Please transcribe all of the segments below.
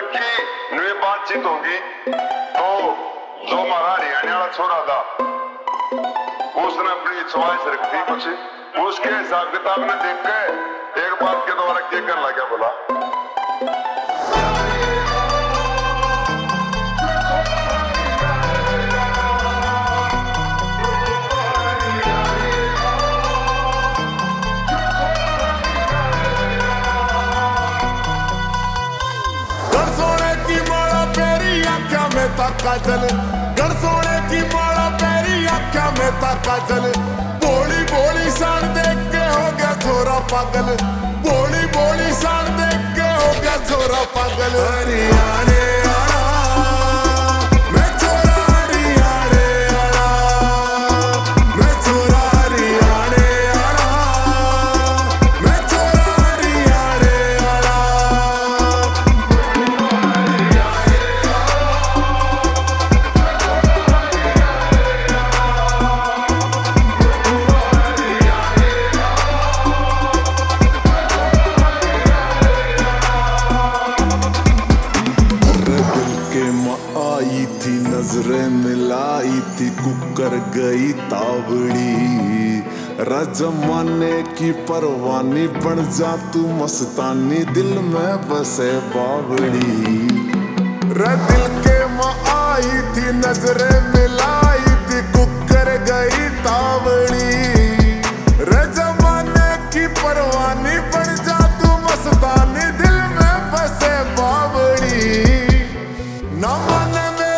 लड़की नुए बातचीत होगी तो जो हमारा हरियाणा वाला छोरा था उसने अपनी च्वाइस रखी कुछ, उसके हिसाब किताब में देख के एक बात के द्वारा क्या कर लगा बोला काजल गढ़ सोने की माला पैरी आख्या में ता काजल, बोली बोली शान देख के हो गया छोरा पागल, बोली बोली शान देख के हो गया छोरा पागल। हरियाणे नजरें मिलाई थी कुकर गई तावड़ी, रजमाने की परवानी बन जा तू मस्तानी दिल में बसे बावड़ी। दिल के माँ आई थी नजरें मिलाई थी कुकर गई तावड़ी, रजमाने की परवानी बन जा तू मस्तानी दिल में बसे बावड़ी। ना माने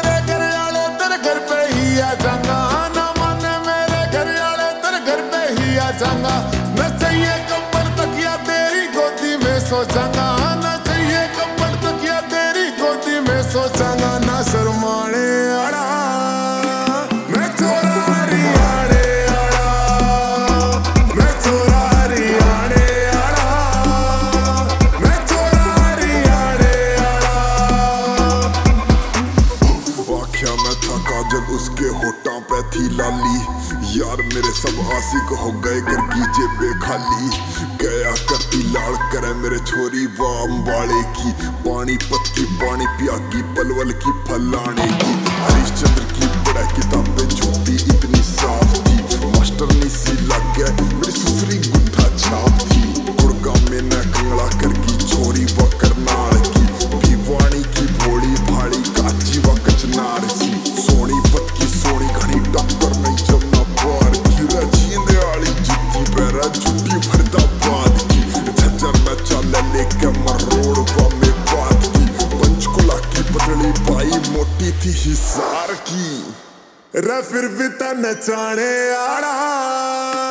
न चाहिए कंबल तकिया तेरी गोदी में सोचांगा, न चाहिए कंबल तकिया तेरी गोदी में सोचांगा। ना शर्माने आड़ा मैं छोरा हरियाणे आड़ा, मैं छोरा हरियाणे आड़ा, मैं छोरा हरियाणे आड़ा। वाख्या में था काजल उसके होठों पे थी लाली, यार मेरे सब आशिक हो गए घर की जेबे खाली। गया करती लाड़ करे मेरे छोरी वाह अम्बाड़े की, पानीपत की पानी पिया की पलवल की फलाने की। हरिश्चंद्र की बड़ा किताबें झूठी इतनी साफ थी, मास्टर नी सी लग गया मेरी सुसरी गुट्ठा छाप थी। गुड़गांव में न कंगड़ा कर की छोरी व करनाल की, भिवानी की भोली भाड़ी काची व कचनार सी। सोनीपत की सोनी घनी टक्कर नहीं जमना पार की, रजींदे वाली जुत्ती पैरा जुट्टी भरदा बाद की। झज्जर में चल लेके मरोड़ व में बात की, पंचकुला की पतली बाई मोटी थी हिसार की। रे फिर भी ता नचाने आड़ा